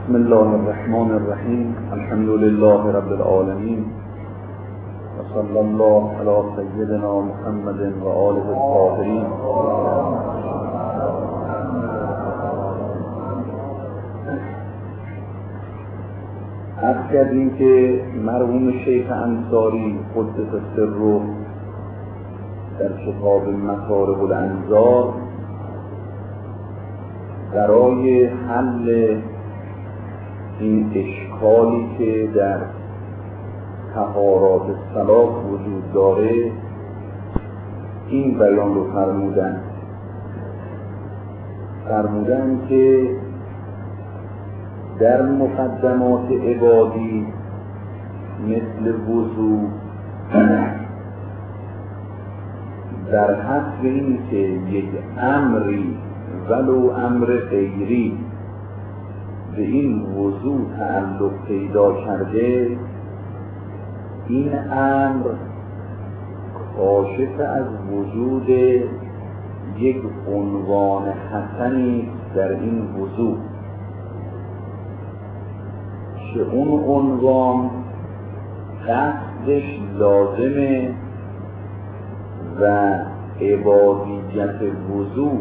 بسم الله الرحمن الرحیم. الحمد لله رب العالمین و صلی الله علی سیدنا محمد و آله الطاهرین. عرض کردیم که مرحوم شیخ انصاری قدس سره در کتاب مطارق الانظار برای حل این اشکالی که در طهارات صلات وجود داره این بیان رو فرمودن که در مقدمات عبادی مثل وضو در حسب این که یک امری ولو امر غیری به این وضو تعلق پیدا کرده، این امر کاشف از وجود یک عنوان حسنی در این وضو که اون عنوان قصدش لازمه و عبادیت وضو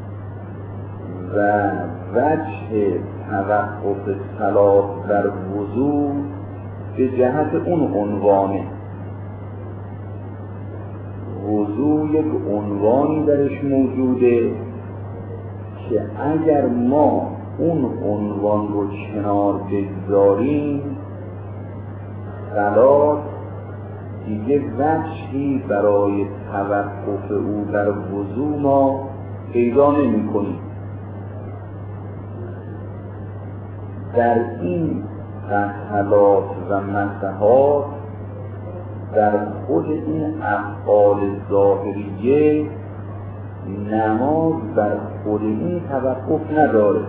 و وجه توقف صلات در وضو به جهت اون عنوانه. وضو یک عنوانی درش موجوده که اگر ما اون عنوان رو کنار بگذاریم صلات دیگه وجهی برای توقف او در وضو ما پیدا نمی کنیم. در این مسئلات و مسحات در خود این افعال ظاهریه نماز بر خود این توقف نداره.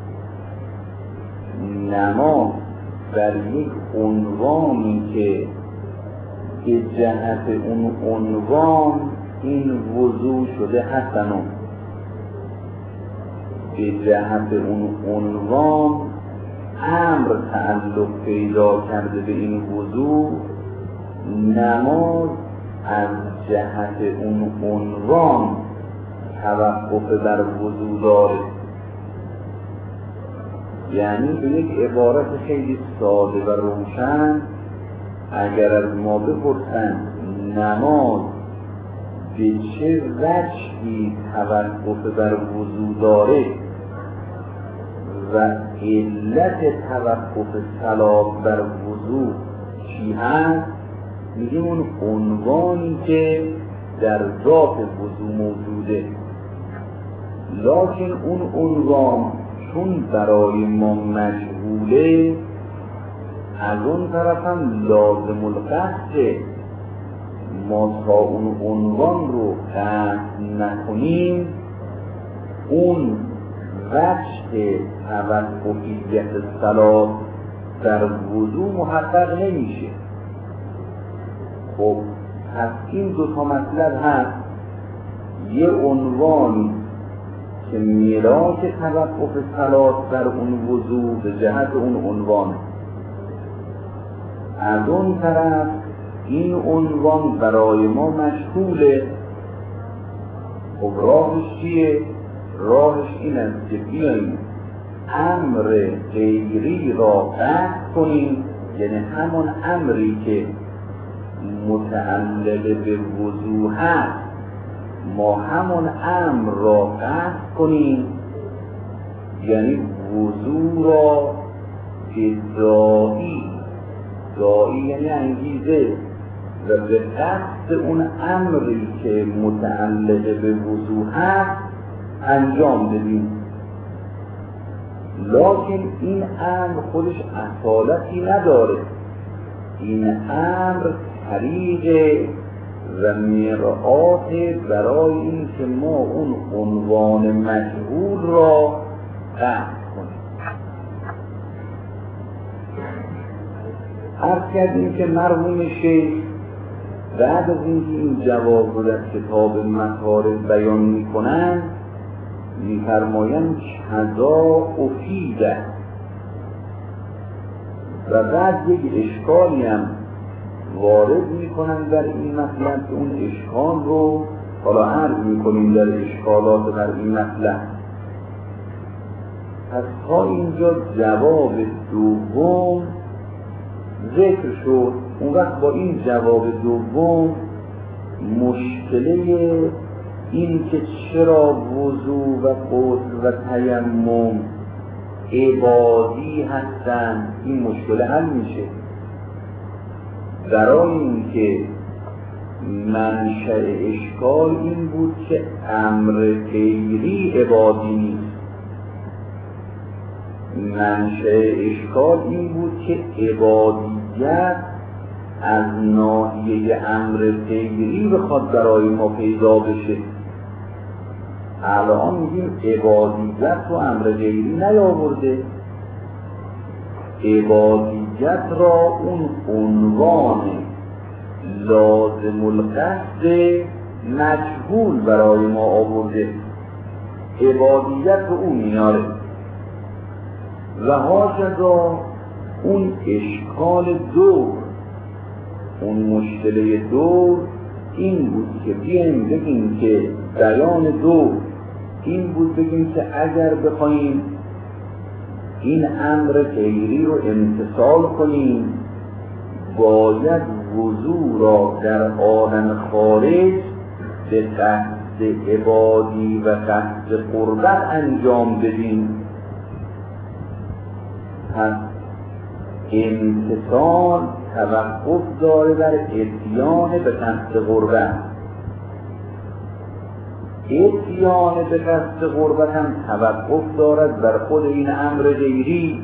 نماز بر یک عنوانی که به جهت اون عنوان این وضو شده حسنون، به جهت اون عنوان امر تعلق پیدا کرده به این وضو، نماز از جهت اون عنوان توقف بر وضو داره. یعنی به یک عبارت خیلی ساده و روشن اگر از ما بپرسند نماز به چه وجهی توقف بر وضو داره و علت توقف صلات بر وضو چی هست، میگیم اون عنوانی که در ذات وضو موجوده. لکن اون عنوان چون برای ما مجهوله، از اون طرف هم لازم القصده ما تا اون عنوان رو قصد نکنیم اون وجه توقفیت صلات در وضو محقق نمیشه. خب پس این دو تا مطلب هست، یه عنوانی که میراث توقف صلات در اون وضو به جهت اون عنوان، از اون طرف این عنوان برای ما مشغوله. خب راهش چیه؟ راهش این است که بیاییم امر غیری را قطع کنیم، یعنی همون امری که متعلق به وضو هست ما همون امر را قطع کنیم، یعنی وضو را به داعی یعنی انگیزه و به قصد اون امری که متعلق به وضو هست انجام بدیم. لکن این امر خودش اصالتی نداره. این امر طریق و مرآت برای این که ما اون عنوان مجهول را قطع کنیم. عرض کردیم که مرحوم شیخ بعد از اینکه این جواب رو در کتاب مطارق بیان میکنن میفرمایند کذا افیده، و بعد یک اشکالی هم وارد میکنن در این مطلب که اون اشکال رو حالا عرض میکنیم در اشکالات در این مطلب. پس تا اینجا جواب دوم ذکر شد. اون وقت با این جواب دوم مشکله این که چرا وضو و غسل و تیمم عبادی هستند این مشکل حل میشه. برای اینکه منشأ اشکال این بود که امر غیری عبادی نیست. منشأ اشکال این بود که عبادیت از ناحیه امر غیری بخواد برای ما پیدا بشه. الان میگیم عبادیت رو امر غیری نیاورده، عبادیت را اون عنوان لازم القصد مجهول برای ما آورده، عبادیت رو اون میاره و هاکذا اون اشکال دور، اون مشکله دور این بود که بیایم بگیم که بیان دور این بود بگیم که اگر بخوایم این امر غیری رو امتثال کنیم باید وضو را در عالم خارج به قصد عبادی و قصد قربت انجام بدیم. پس امتثال توقف داره در اتیان به قصد قربت، اتیان به قصد قربت هم توقف دارد بر خود این امر غیری.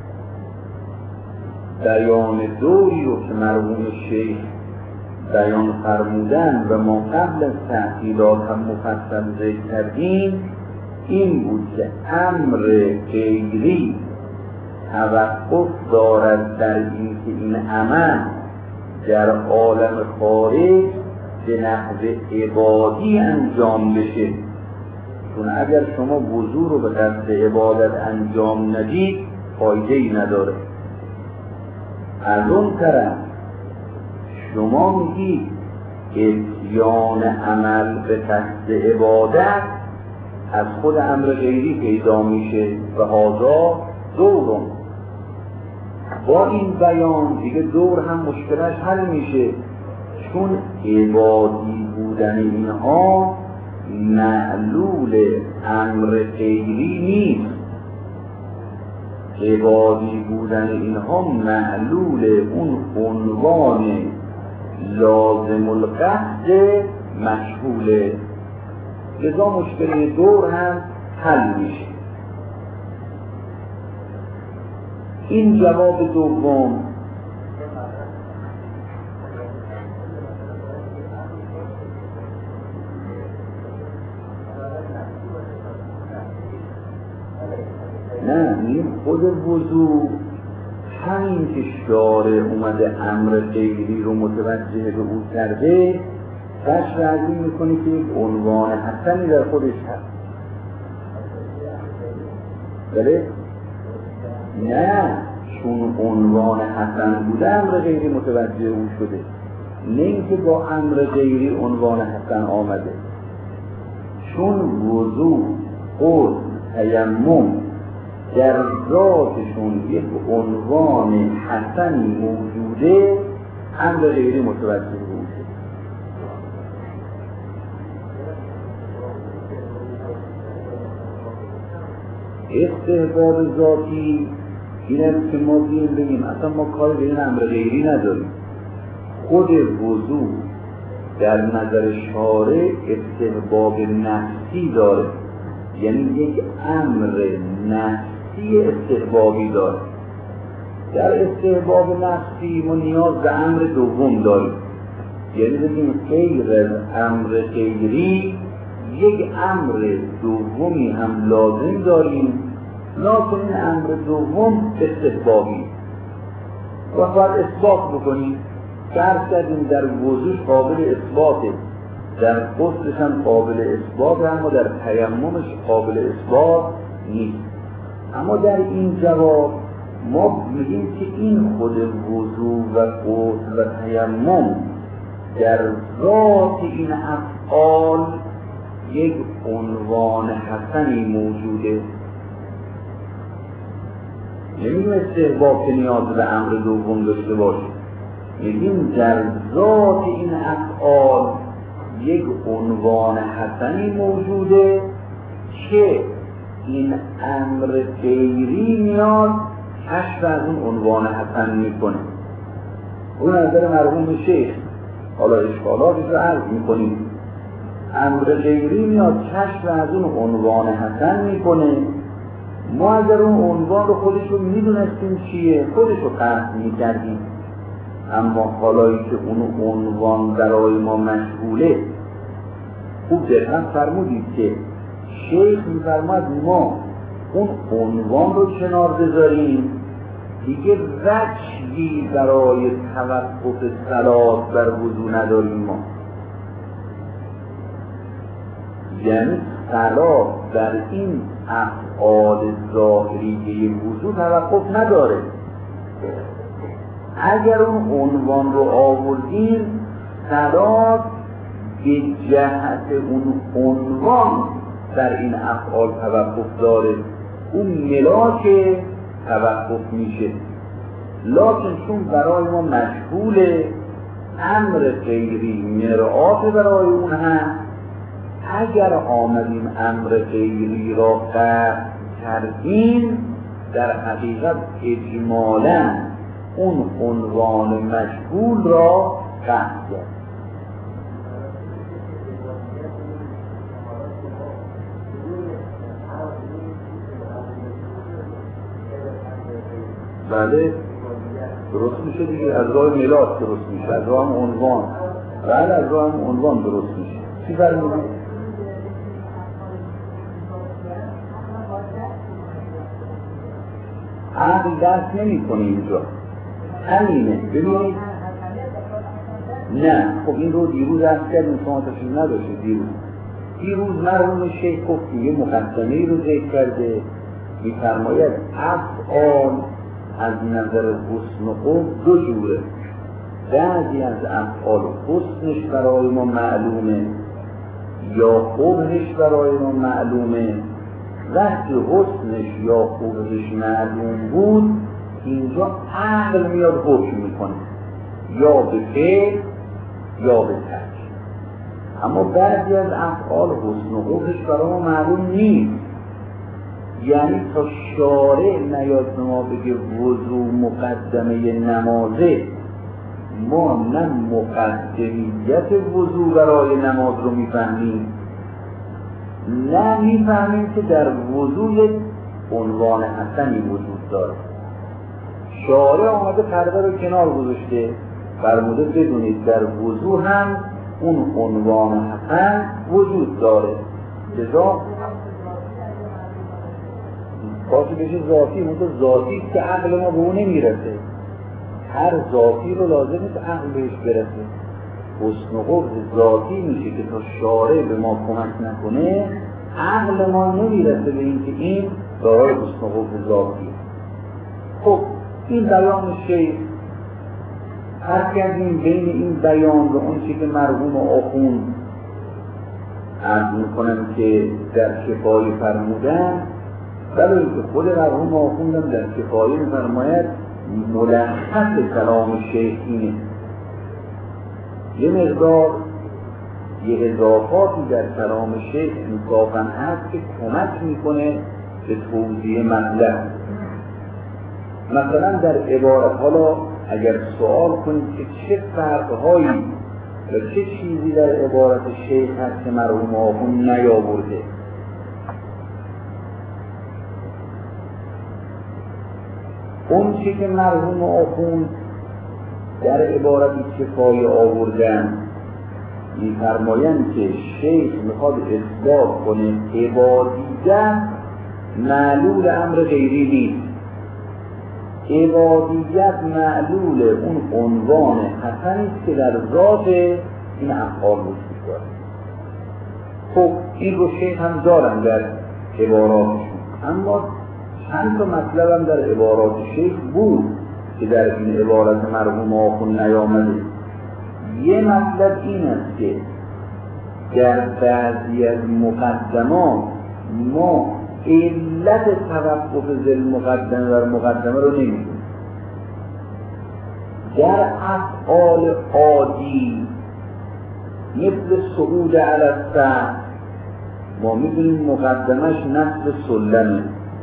بیان دوری رو که مرحوم شیخ بیان فرمودن و ما قبل از تحصیلات هم مفصل ذکر کردیم این بود که امر غیری توقف دارد در این که این عمل در عالم خارج به نحو عبادی انجام بشه. چون اگر شما وضو رو به قصد عبادت انجام ندید فایده‌ای نداره. از اون طرف شما میگید اتیان عمل به قصد عبادت از خود امر غیری پیدا میشه و هذا دورم. با این بیان دیگه دور هم مشکلش حل میشه، چون عبادی بودن اینها معلول امر غیری نیست. عبادی بودن اینها معلول اون عنوان لازم القصد مشغوله، لذا مشکل دور هم حل میشه. این جواب دوم. نه این خود وضو همین که شارع اومده امر غیری رو متوجه به او کرده بش رعظی میکنه که یک عنوان حسنی در خودش هست. بله؟ نه چون عنوان حسن بوده امر غیری متوجه او شده، نه اینکه با امر غیری عنوان حسن آمده. چون وضو غسل تیمم در ذاتشون یک عنوان حسنی موجوده امر غیری متوجه او شده. استحباب ذاتی این است که ما بگیم اصلا ما کاری به این امر غیری نداریم. خود وضو در نظر شارع استحباب نفسی داره، یعنی یک امر نفسی استحبابی داره. در استحباب نفسی ما نیاز به امر دوم داریم، یعنی بگیم غیر از امر غیری یک امر دومی هم لازم داریم، لکن این امر دوم استحبابی و باید اثبات بکنیم. فرض کردیم در وضوش قابل اثباته، در غسلش هم قابل اثباته، اما در تیممش قابل اثبات نیست. اما در این جواب ما میگیم که این خود وضو و غسل و تیمم در ذات این افعال یک عنوان حسنی موجوده. نمیگیم استحباب که نیاز به امر دوم داشته باشه، میگیم در ذات این افعال یک عنوان حسنی موجوده که این امر غیری میاد کشف از اون عنوان حسن میکنه. اون نظر مرحوم شیخ، حالا اشکالاتش رو عرض میکنیم. امر غیری میاد کشف از اون عنوان حسن میکنه. ما اگر اون عنوان رو خودشو میدونستیم چیه خودشو قصد میکردیم، اما حالایی که اون عنوان برای ما مشغوله، خوب دقت فرمودید که شیخ میفرماد ما اون عنوان رو کنار بذاریم، دیگه وجهی برای توقف صلات بر وضو نداریم ما. یعنی صلات در این افعال ظاهری وضو توقف نداره. اگر اون عنوان رو آوردیم صلات به جهت اون عنوان در این افعال توقف داره، اون ملاک توقف میشه. لکن چون برای ما مشغول امر غیری مرآت برای اون هست، اگر آمدیم امر غیری را قصد کردیم در حقیقت اجمالاً اون عنوان مشغول را قصد کرد. بله درست میشه دیگه، از راه ملاک درست میشه، از راه عنوان. بله از راه عنوان درست میشه. چی فرمودید؟ عقل دست نمی کنه اینجا، همینه. ببینید نه خب این رو دیروز عرض کردیم، شما تشریف نداشتید. دیروز مرحوم شیخ گفت یه مقدمه‌ای رو ذکر کرده، می‌فرماید افعال از نظر حسن و قبح دو جوره. بعضی از افعال حسنش برای ما معلومه یا قبحش برای ما معلومه. وقتی حسنش یا قبحش معلوم بود اینجا عقل میاد حکم میکنه یا به فعل یا به ترک. اما بعضی از افعال حسن و قبحش برای ما معلوم نیست. یعنی تا شارع نیاد به ما بگه وضو مقدمه نمازه، ما نه مقدمیت وضو برای نماز رو میفهمیم، نه میفهمیم که در وضو یک عنوان حسنی وجود داره. شارع آمده پرده رو کنار گذاشته، فرموده بدونید در وضو هم اون عنوان حسن وجود داره. لذا باشه بشه ذاتی، اون تو ذاتی است که عقل ما به اون نمیرسه. هر ذاتی رو لازم نیست عقل بهش برسه. حسن و قبح ذاتی میشه که تا شارع به ما کمک نکنه عقل ما نمیرسه به این که این دارای حسن و قبح ذاتی. خب این بیان شیخ هر کردیم بین این بیان و اون چی که مرحوم آخوند عرض میکنم که در کفایه فرمودن، بلکه خود مرحوم آخوندم در کفایه میفرماید ملخص کلام شیخ اینه. یه مقدار یه اضافاتی در کلام شیخ انصافاً هست که کمک میکنه به توضیح مطلب. مثلا در عبارت، حالا اگر سوال کنید که چه فرقهایی و چه چیزی در عبارت شیخ هست که مرحوم آخوند نیاورده، اون چی که مرحوم آخوند در عبارتی کفایه آوردن می‌فرمایند که شیخ میخواد اثبات کنه عبادیت معلول امر غیری نیست. عبادیت معلول اون عنوان حسنی است که در ذات این افعال وجود داره. خب این رو شیخ هم دارن در عباراتشون، اما چند تا مطلب هم در عبارات شیخ بود که در این عبارت مرحوم آخوند نیامده. یه مطلب این است که در بعضی از مقدمات ما علت توقف ذل مقدمه بر مقدمه رو نمیدونیم. در افعال عادی مثل صعود علی السطح ما میدونیم مقدمش نصب سلمه.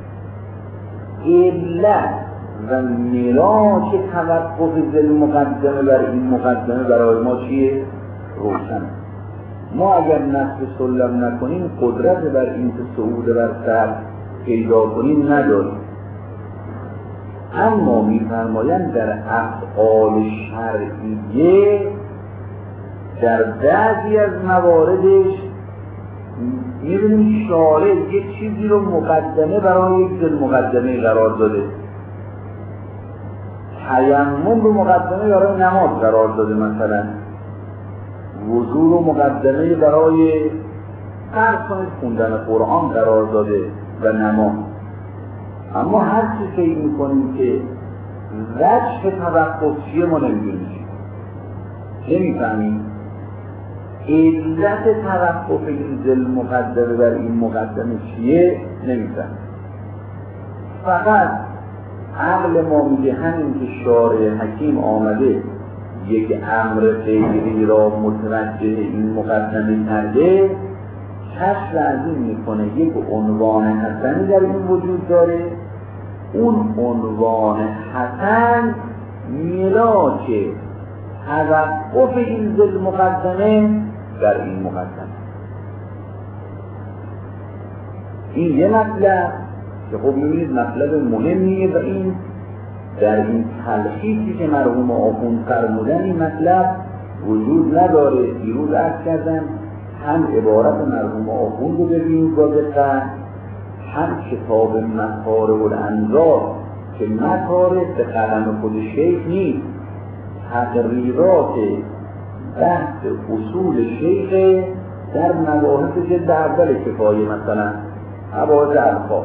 علت و ملاک توقف ذل مقدمه بر این مقدمه برای ما چیه؟ روشن. ما اگر نصب سلم نکنیم قدرت بر این که صعود بر سطح پیدا کنیم نداریم. اما می‌فرمایند در افعال شرعیه در بعضی از مواردش می‌بینیم شارع یک چیزی رو مقدمه برای یک ذل مقدمه قرار داده. تیمم رو مقدمه برای نماز قرار داده، مثلا وضو رو مقدمه برای فرض کنید خوندن قرآن قرار داده و نماز. اما هر چی فکر میکنیم که وجه توقف چیه ما نمیدونیم، نمیفهمیم علت توقف این ذل مقدمه بر این مقدمه چیه نمیفهمیم. فقط عقل ما میگه همین که شارع حکیم آمده یک امر غیری را متوجه این مقدمه کرده، کشف از این میکنه یک عنوان حسنی در این وجود داره. اون عنوان حسن ملاک توقف این ذل مقدمه در این مقدمه. این یه مطلب که خب میبینید مطلب مهمیه و این در این تلخیصی که مرحوم آخوند فرمودن این مطلب وجود نداره. دیروز عرض کردم هم عبارت مرحوم آخوند رو ببینید با دقت، هم کتاب مطارب الانظار که مطارب به قلم خود شیخ نیست، تقریرات بحث اصول شیخ در مباحث جلد اول کفایه، مثلا مباحث الفاظ.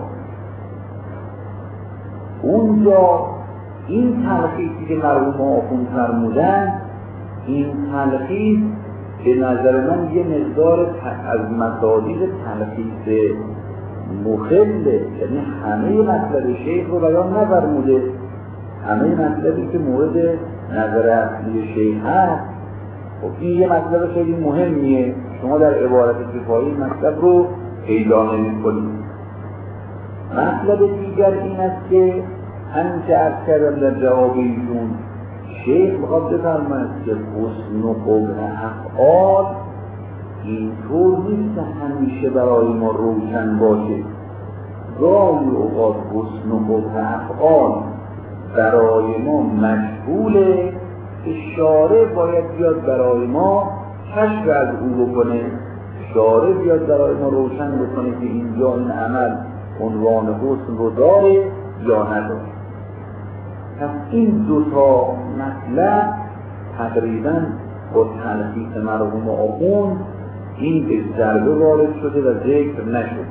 اونجا این تلخیصی که مرحوم آخوند فرمودن، این تلخیص به نظر من یه مقدار از مصادیق تلخیص مخله، یعنی همه مطلب شیخ رو بیان نفرموده. همه مطلبی که مورد نظر اصلی شیخ هست، خب این یه مطلب خیلی مهمیه، شما در عبارت کفایه مطلب رو پیدا نمی‌کنید. مطلب دیگر این است که همین که عرض کردم در جواب ایشون، شیخ میخواد بفرماید که حسن و قبح افعال اینطور نیست همیشه برای ما روشن باشه. گاهی اوقات حسن و قبح افعال برای ما مشغوله که شارع باید بیاد برای ما کشف از او بکنه، شارع بیاد برای ما روشن بکنه که اینجا این عمل عنوان حسن رو داره یا نداره. پس این دوتا مطلب تقریبا با تلخیص مرحوم آخوند این به ضربه وارد شده و ذکر نشد.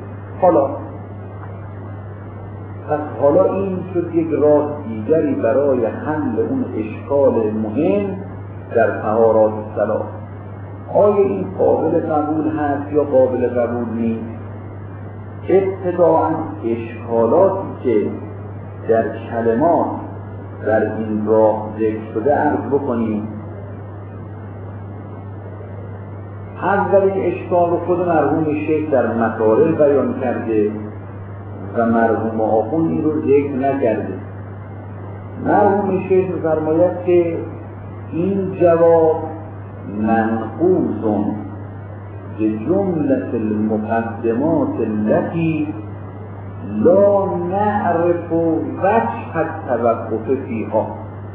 حالا این شد یک راه دیگری برای حل اون اشکال مهم در طهارات الصلاة. آیا این قابل قبول هست یا قابل قبول نیست؟ ابتداءً اشکالاتی که در کلمات در این راه ذکر شده عرض بکنیم. اولین اشکال رو خود مرحوم شیخ در مطارب بیان کرده و مرحوم آخوند این رو ذکر نکرده. مرحوم شیخ می‌فرماید که این جواب منقوص بجملة المقدمات التي لا نعرف وجه التوقف فيها.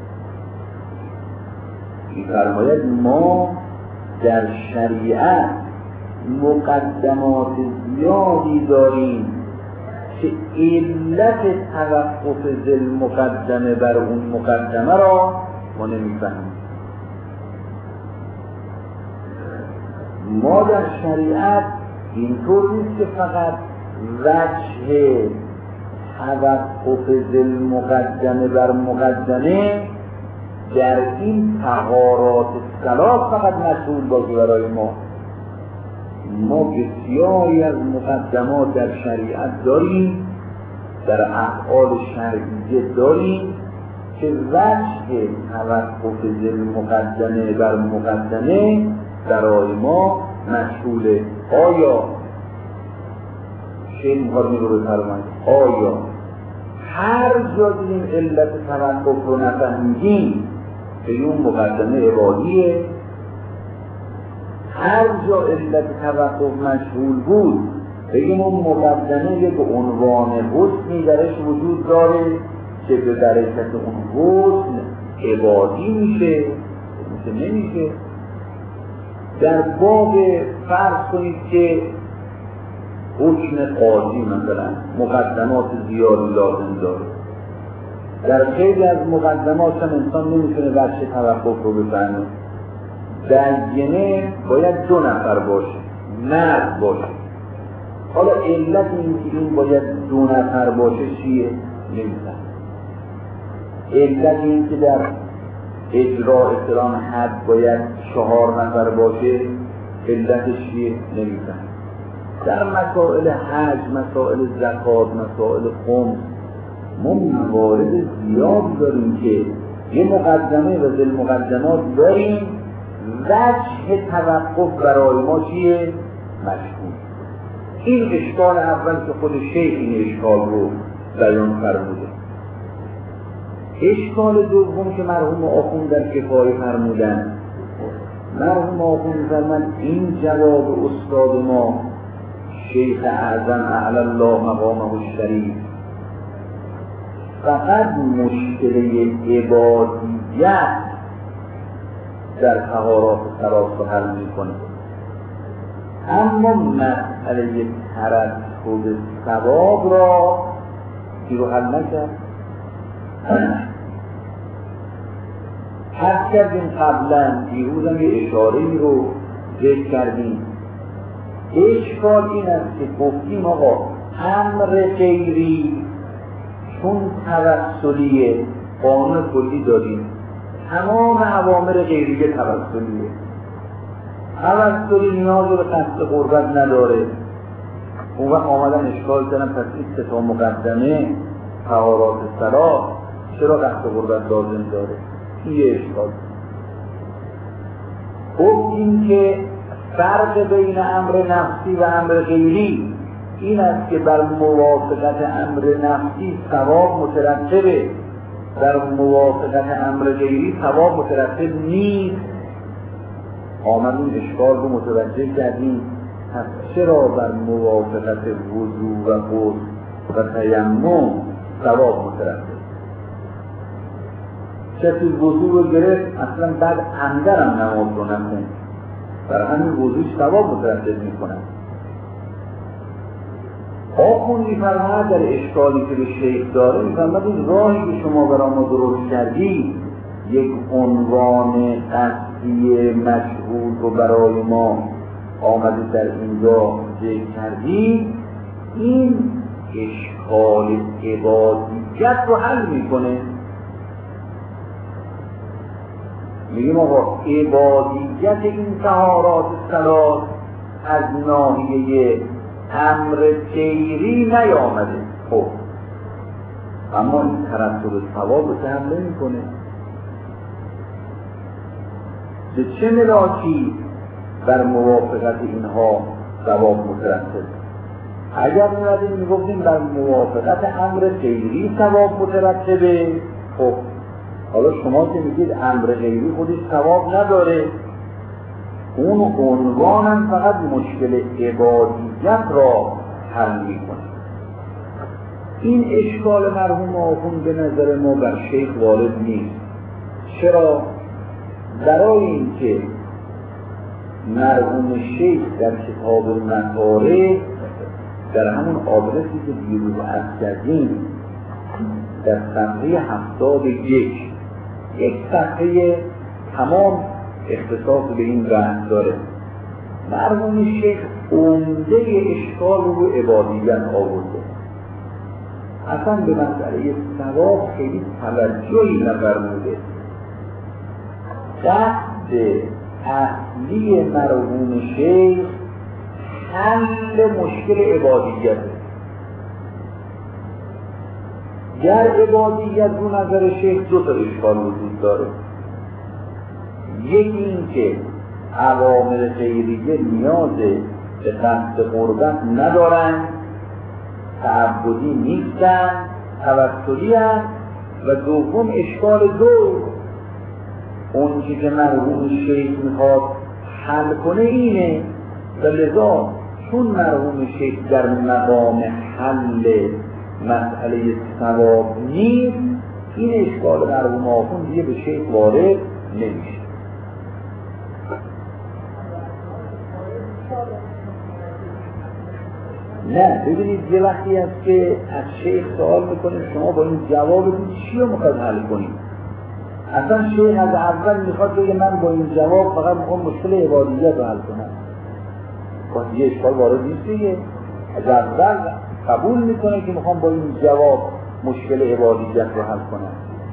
می‌فرماید ما در شریعت مقدمات زیادی داریم که علت توقف ذل مقدمه بر اون مقدمه را ما نمی‌فهمیم. ما در شریعت اینطور نیست که فقط وجه توقف ذل مقدمه بر مقدمه در این طهارات ثلاث فقط مشغول باشه برای ما. ما بسیاری از مقدمات در شریعت داریم، در افعال شرعیه داریم که وجه توقف ذل مقدمه بر مقدمه برای ما مشغوله. آیا شیخ میخواد رو بفرمایید آیا هر جا دیدیم علت توقف رو نفهمیدیم که اون مقدمه عبادیه؟ هر جا علت توقف مشغول بود بگیم اون مقدمه یک عنوان حسنی درش وجود داره که به برکت اون حسن عبادی میشه نمیشه. در باب فرض کنید که حکم قاضی مثلا مقدمات زیادی لازم داره، در خیلی از مقدمات هم انسان نمیتونه وجه توقف رو بفهمه. بینه باید 2 نفر باشه، مرد باشه. حالا علت این باید 2 نفر باشه چیه؟ نمیدونم. علت این که در اجرا فلان حد باید 4 نفر باشه علتش چیه؟ نمیدونم. در مسائل حج، مسائل زکات، مسائل خمس ما موارد زیاد داریم که یه مقدمه و ذل مقدمات داریم، وجه توقف برای ما چیه؟ مشغول. این اشکال اول که خود شیخ این اشکال رو بیان فرموده. اشکال دوم که مرحوم آخوند در کفایه فرمودن، مرحوم آخوند فرمودن این جواب استاد ما شیخ اعظم اعلی الله مقامه الشریف فقط مشکل عبادیت در طهارات ثلاث رو حل میکنه، اما مسئله ترتب ثواب را کی رو حل نکرد. حد کردیم قبلا، دیروزم یه اشاره‌ای رو ذکر کردیم. اشکال این است که گفتیم آقا امر غیری چون توسلیه، قانون کلی داریم، تمام اوامر غیریه توسلیه. توسلی نیاز به قصد قربت نداره. اون وقت آمدن اشکال کردن پس این 3 تا مقدمه طهارات صلاح چرا قصد قربت لازم داره؟ این یه اشکال. گفتیم که فرق بین امر نفسی و امر غیری این است که بر موافقت امر نفسی ثواب مترتبه، در موافقت امر غیری ثواب مترتب نیست. آمدیم اشکال رو متوجه کردیم. پس چرا بر موافقت وضو و غسل و تیمم ثواب مترتب؟ کسی وضو رو گرفت اصلا بعد اندرم نماز رو نکن، برای همین وضوش ثواب مترتب میکنن. آخون میفرماید در اشکالی که به شیخ داره، میفرماید این راهی که شما برای ما درست کردی، یک عنوان قصدی مشهور رو برای ما آمده در اینجا ذکر کردی، این اشکال عبادیت رو حل میکنه. میگیم آقا عبادیت این طهارات ثلاث از ناحیه امر غیری نیامده، خب اما این ترتب ثواب رو حل نمیکنه. به چه ملاکی بر موافقت اینها ثواب مترتب؟ اگر میگفتیم بر موافقت امر غیری ثواب مترتبه، خب حالا شما که میگید امر غیری خودش ثواب نداره، اون عنوانم فقط مشکل عبادیت را حل میکنه. این اشکال مرحوم آخوند به نظر ما بر شیخ وارد نیست. چرا؟ برای اینکه مرحوم شیخ در کتاب المصارف در همون آدرسی که دیروز عرض کردیم در صفحه 71 یک صفحه تمام اختصاص به این بحث داره. مرحوم شیخ عمده اشکال رو عبادیت آورده. اصلا به مسئله ثواب خیلی توجهی نفرموده. قصد اصلی مرحوم شیخ حل مشکل عبادیت. گر عبادیت رو نظر شیخ دو تا اشکال وجود داره. یکی این که اوامر خیریه نیاز به قصد قربت ندارن، تعبدی نیستن، توسلی هست. و دوم اشکال دو، اون که مرحوم شیخ میخواد حل کنه اینه و لذا چون مرحوم شیخ در مقام حل مسئله ثواب نیست، این اشکال مرحوم آخوند دیگه به شیخ وارد نمیشه. نه ببینید یه وقتی هست که از شیخ سوال میکنیم شما با این جوابتون چی رو میخواد حل کنیم؟ اصلا شیخ از اول میخواد بگه من با این جواب فقط میخوام مشکل عبادیت رو حل کنم. باید یه اشکال وارد نیست دیگه. از اول قبول میکنه که میخوام با این جواب مشکل عبادیت رو حل کنم.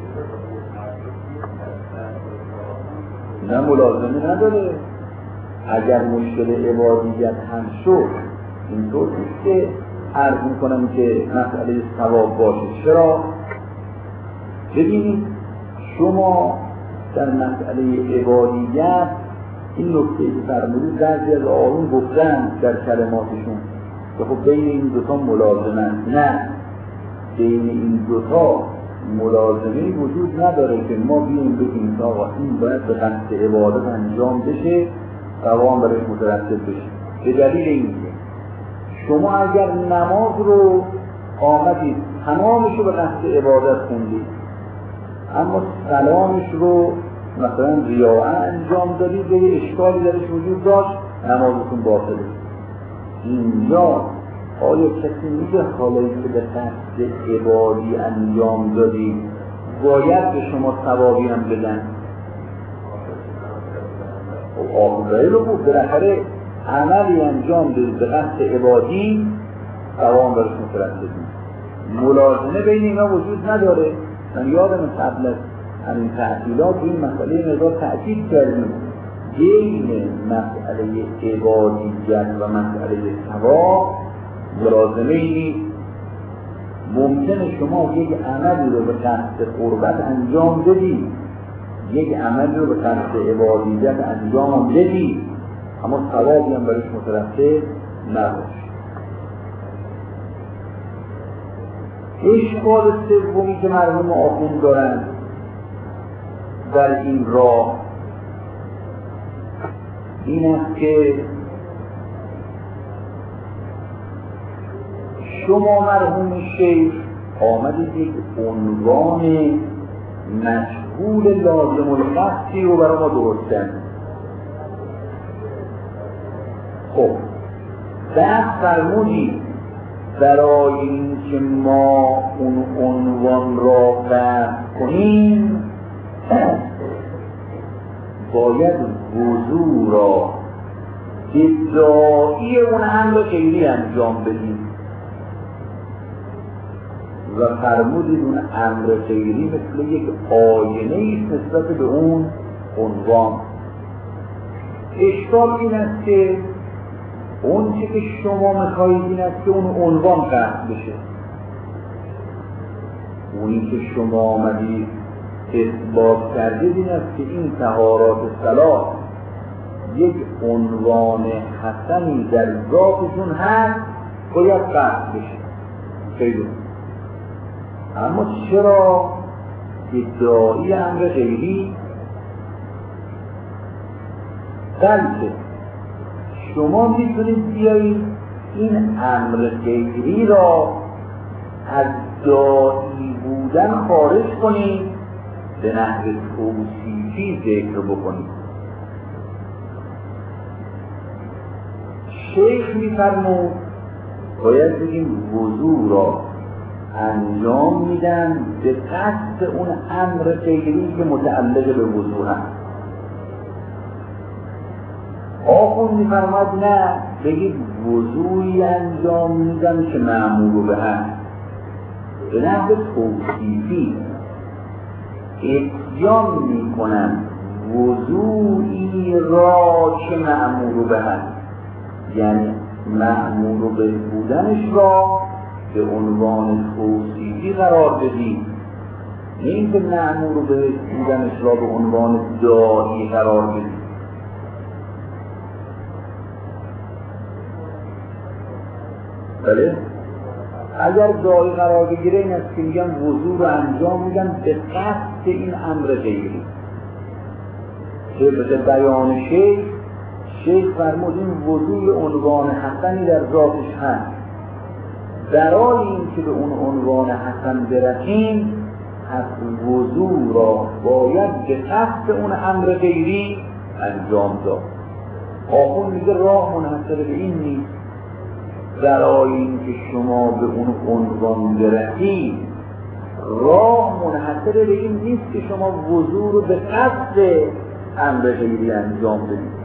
نه ملازمه نداره. اگر مشکل عبادیت هم شد اینطور نیست که عرض میکنم که مسئله ثواب باشه. چرا؟ ببینید شما در مسئله عبادیت این نکته که فرمودید بعضی از آقایون گفتن در کلماتشون که خب بین این دوتا ملازمه. نه، بین این دوتا ملازمه وجود نداره که ما بیاییم بگیم آقا این باید به قصد عبادت انجام بشه روان برای مترتب بشه. به دلیل اینکه شما اگر نماز رو آمدید تمامش رو به قصد عبادت خوندید اما سلامش رو مثلا ریاء انجام دادید به یه اشکالی درش وجود داشت، نمازتون باطله. اینجا آیا کسی میگه حالی که به قصد عبادی انجام دادید باید به شما ثوابی هم بدن؟ آخوندهی رو بود بالاخره عملی انجام دادید به قصد عبادی ثواب برش مترتب. ملازمه بین اینا وجود نداره. من یادم قبل از همین تحصیلات این مسئله مقدار تأکید کردیم بین مسئله عبادیت و مسئله ثواب ملازمه ای ممکنه شما یک عملی رو به قصد قربت انجام بدید، یک عملی رو به قصد عبادیت انجام بدید اما ثوابی هم برش مترتب نباشه. اشکال سومی که مرحوم آخوند دارن در این راه این است که شما مرحوم شیخ آمدید یک عنوان مشغول لازم القصدی رو برای ما درست کردید. خب بعد فرمودید برای این که ما اون عنوان را قصد کنیم باید وضو را ابتدایی اون امر خیری انجام بدیم و فرمودید اون امر خیری مثل یک آینه است نسبت به اون عنوان. اشکال این است که اون چه که شما میخواهید این است که اون عنوان قصد بشه. اونی که شما آمدید اثبات کردید این است که این طهارات صلاح یک عنوان حسنی در ذاتشون هست باید قصد بشه. خیلی اما چرا ادعای امر غیری؟ بلکه شما میتونید بیایید این امر غیری را از داعی بودن خارج کنید به نحو توصیفی ذکر بکنید. شیخ میفرمود باید بگیم وضو را انجام میدن به قصد اون امر غیری که متعلق به وضو هست. آخوند میفرماد نه، بگید وضوعی انجام میدن که معمول به هست. به نحو توصیفی اتیان میکنند وضوعی را که مأمور به هست، یعنی مأمور به بودنش را به عنوان توصیفی قرار بدید، نه اینکه مأمور به بودنش را به عنوان داعی قرار بدید. بله؟ اگر داعی قرار بگیره این است که میگن وضوع رو انجام میدن به قصد این امر غیری. طبق بیان شیخ فرمود این وضوع عنوان حسنی در ذاتش هست، برای این که به اون عنوان حسن برسیم از وضوع را باید به قصد اون امر غیری انجام داد. آخون میگه راه منحصر به این نیست، برای این که شما به اون عنوان برسید راه منحصر به این نیست که شما وضوع رو به قصد امر غیری انجام بدید.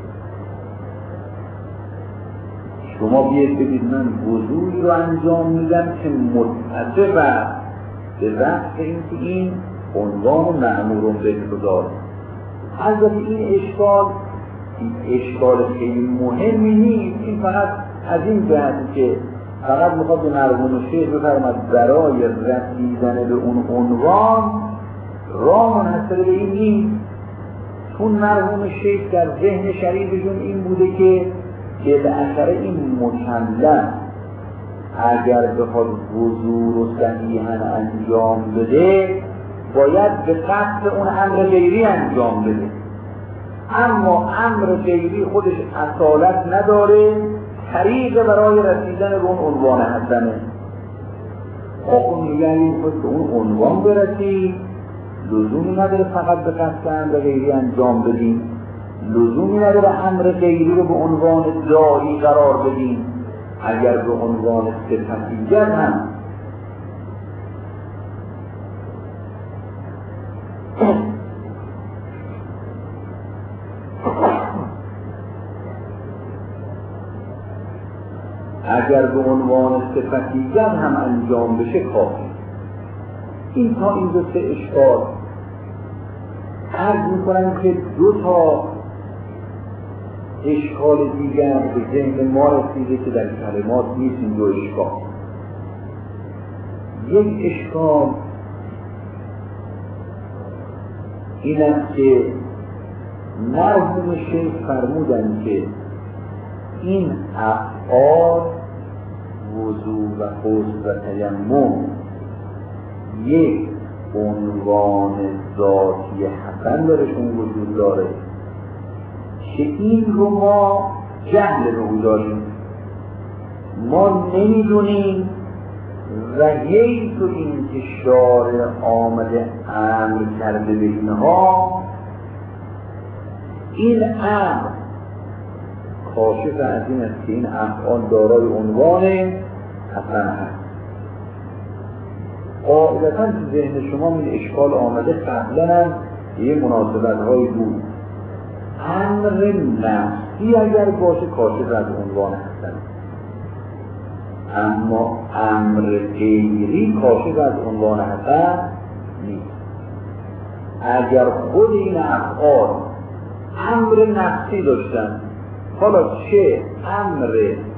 شما بیاید بگید من وضوعی رو انجام میدم که متصف است به وقت اینکه این عنوان مأمور به رو داره. البته این اشکال خیلی مهمی نیست، این فقط از این جهتی که فقط میخواد به مرحوم شیخ بفرماد برای رسیدن به اون عنوان راه منحصر به این نیست، چون مرحوم شیخ در ذهن شریفشون این بوده که بالاخره این مکلف اگر بخواد وضوع رو صحیحاً انجام بده باید به قصد اون امر غیری انجام بده، اما امر غیری خودش اصالت نداره، طریق برای رسیدن به اون عنوان حسنه. اون میگن خود به اون عنوان برسید لزومی نداره فقط به قصد امر غیری انجام بدیم، لزومی نداره امر غیری رو به عنوان داعی قرار بدیم، اگر به عنوان صفتیگر هم اگر به عنوان صفتیگر هم انجام بشه کافی. این تا این دو سه اشکال عرض میکنم که دو تا اشکال دیگر به ذهن ما رسیده که در کلمات نیست. این دو اشکال، یک اشکال این است که مرحوم شیخ فرمودند که این افعال وضوع و غسل و تیمم یک عنوان ذاتی حسن درشون وجود داره که این رو ما جهل رو داریم، ما نمیدونیم و هی تو این که شارع آمده امر کرده به اینها، این امر کاشف از این است که این افعال دارای عنوان حسن هست. قاعدتا تو ذهن شما این اشکال آمده، قبلا هم یه مناسبت هایی بود. امر نفسی اگر باشه کاشف از عنوان حسن، اما امر غیری کاشف از عنوان حسن نیست. اگر خود این افعال امر نفسی داشتن، حالا چه امر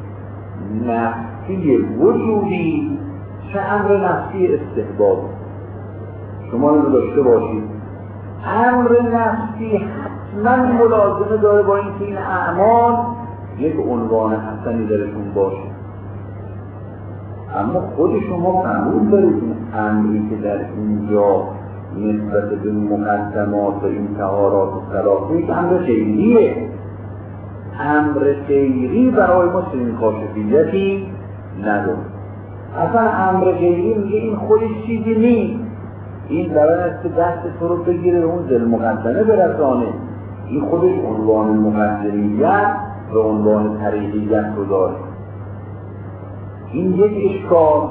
نفسی وجودی چه امر نفسی استحباب، شما رو داشته باشید امر نفسی حتما ملازمه داره با اینکه این اعمال یک عنوان حسنی درشون باشه، اما خود شما قبول دارید این امری که در اینجا نسبت به مقدمات و این طهارات و صلاح یک امر غیریه. امر غیری برای ما چنین کاشفیتی نداره. اصلا امر غیری میگه این خودش چیزی نیست، این برای است که دست تو رو بگیره اون ذل مقدمه برسانه، این خودش عنوان مقدمیت و عنوان طریقیت رو داره. این یک اشکال.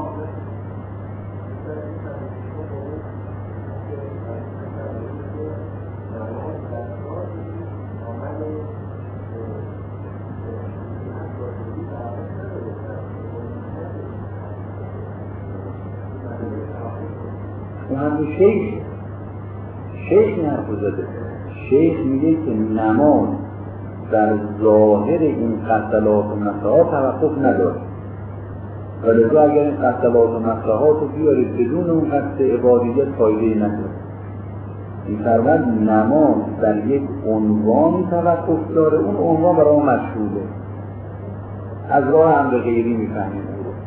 مرحوم شیخ این حرف زده. شیخ میگه که نماز در ظاهر این قتلات و مساحات توقف نداره، ولی اگر این قتلات و مساحات رو بیارید بدون اون قصد عبادیت فایده‌ای نداره. این فرمود نماز در یک عنوانی توقف داره، اون عنوان برای ما مشهوده، از راه امر غیری میفهمیم او رو.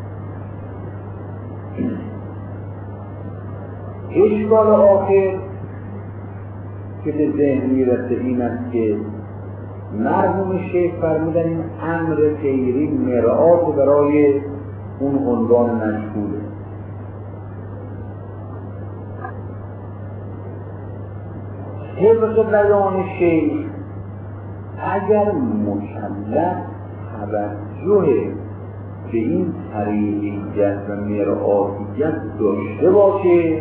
اشکال آخر که به ذهن میرسه این است که مرحوم شیخ فرمودن این امر غیری مرآت برای اون عنوان مشهوده. طبق بیان شیخ اگر مکلف توجه به این طریقیت و مرآتیت داشته باشه،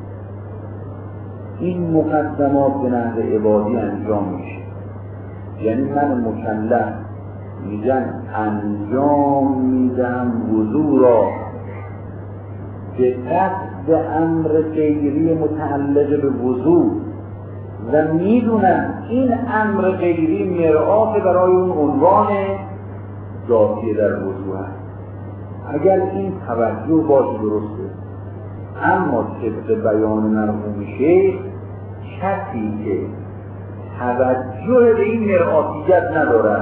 این مقدمات به نحو عبادی انجام میشه. یعنی من مکلف میگن انجام میدم وضو را به قصد امر غیری متعلق به وضو و میدونم این امر غیری مرآت برای اون عنوان ذاتی در وضو هست. اگر این توجه باشه درسته. اما طبق بیان مرحوم شیخ کسی که توجه به این مرآتیت نداره،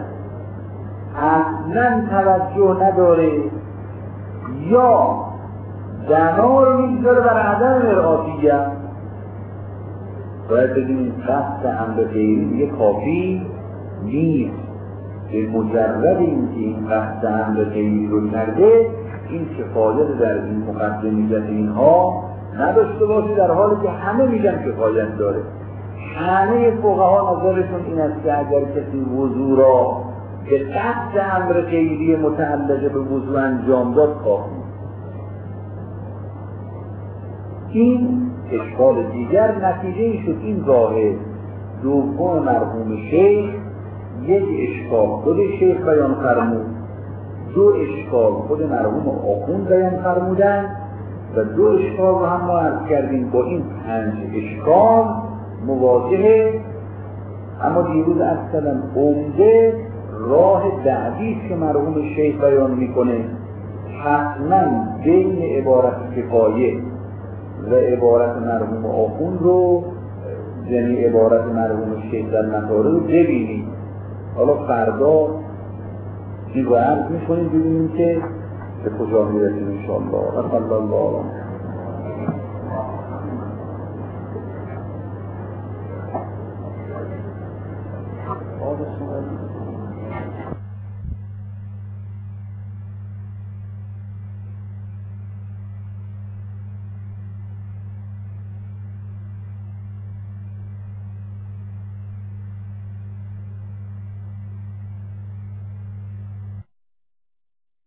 اصلا توجه نداره یا دمار میگذاره بر عدم مرآتیت، باید بدونید قصد امر غیری دیگه کافی نیست. به مجرد اینکه این قصد امر غیری رو کرده، این کفایت در این مقدمیت اینها نداشته باشه، در حالی که همه میگن کفایت داره. همه فقها نظرشون این است که اگر کسی وضو را به قصد امر غیری متعلق به وضو انجام داد کافی. این اشکال دیگر نتیجه شد این راه دوم مرحوم شیخ، یک اشکال خود شیخ بیان فرمود، دو اشکال خود مرحوم آخوند بیان فرمودن و دو اشکال رو هم ما عرض کردیم. با این 5 اشکال مواجهه. اما دیروز اصلا عمده راه بعدی که مرحوم شیخ بیان میکنه، حتما بین عبارت کفایه و عبارت مرحوم آخوند رو، یعنی عبارت مرحوم شیخ در مطالب رو ببینید. حالا فردا این رو عرض میکنیم ببینیم که به کجا میرسیم انشاءالله. و صلی الله علیه